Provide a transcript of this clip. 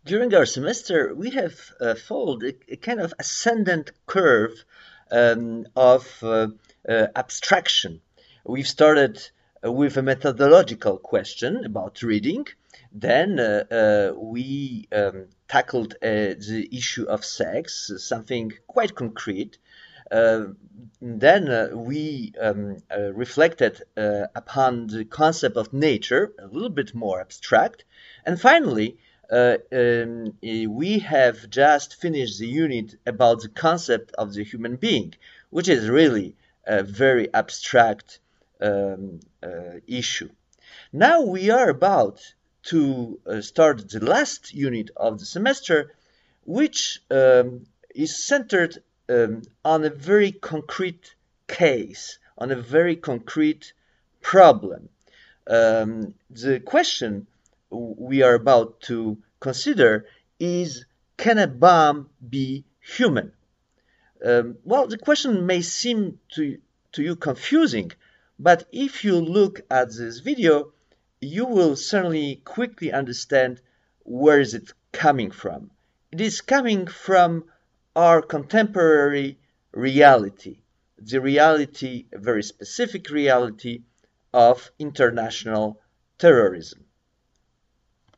During our semester, we have followed a kind of ascendant curve of abstraction. We've started with a methodological question about reading. Then we tackled the issue of sex, something quite concrete. Uh, then we reflected upon the concept of nature, a little bit more abstract. And finally, we have just finished the unit about the concept of the human being, which is really a very abstract issue. Now we are about to start the last unit of the semester, which is centered on a very concrete case, on a very concrete problem. The question we are about to consider is, can a bomb be human? Well, the question may seem to you confusing, but if you look at this video, you will certainly quickly understand where is it coming from. It is coming from our contemporary reality, the reality, a very specific reality of international terrorism.